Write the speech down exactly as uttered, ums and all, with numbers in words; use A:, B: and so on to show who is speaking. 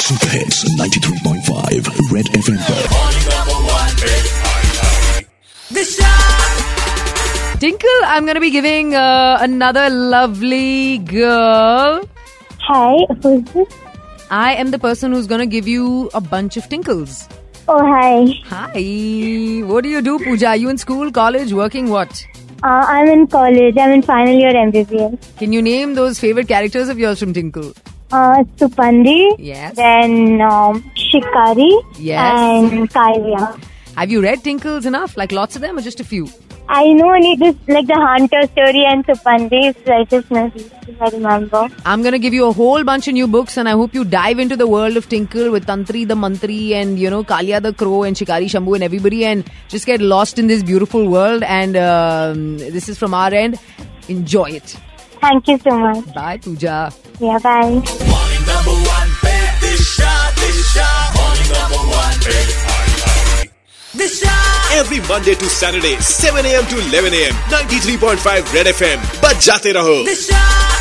A: Super Hits ninety-three point five Red F M पर
B: Tinkle, I'm going to be giving uh, another lovely girl.
C: Hi, who's this?
B: I am the person who's going to give you a bunch of tinkles.
C: Oh, hi.
B: Hi. What do you do, Pooja? Are you in school, college, working, what?
C: Uh, I'm in college. I'm in final year M B B S.
B: Can you name those favorite characters of yours from Tinkle?
C: Uh, Supandi.
B: Yes.
C: Then um, Shikari.
B: Yes.
C: And Kailia.
B: Have you read Tinkles enough? Like lots of them or just a few?
C: I know only this, like the Hunter story and Supandi's righteousness, if I remember.
B: I'm going to give you a whole bunch of new books and I hope you dive into the world of Tinkle with Tantri the Mantri and, you know, Kalia the Crow and Shikari Shambhu and everybody and just get lost in this beautiful world. And um, this is from our end. Enjoy it.
C: Thank you so much.
B: Bye, Pooja.
C: Yeah, bye.
D: Morning number one, Disha, Disha. Morning number one, Disha. Every Monday to Saturday, seven a.m. to eleven a.m. ninety-three point five Red F M. बजाते रहो.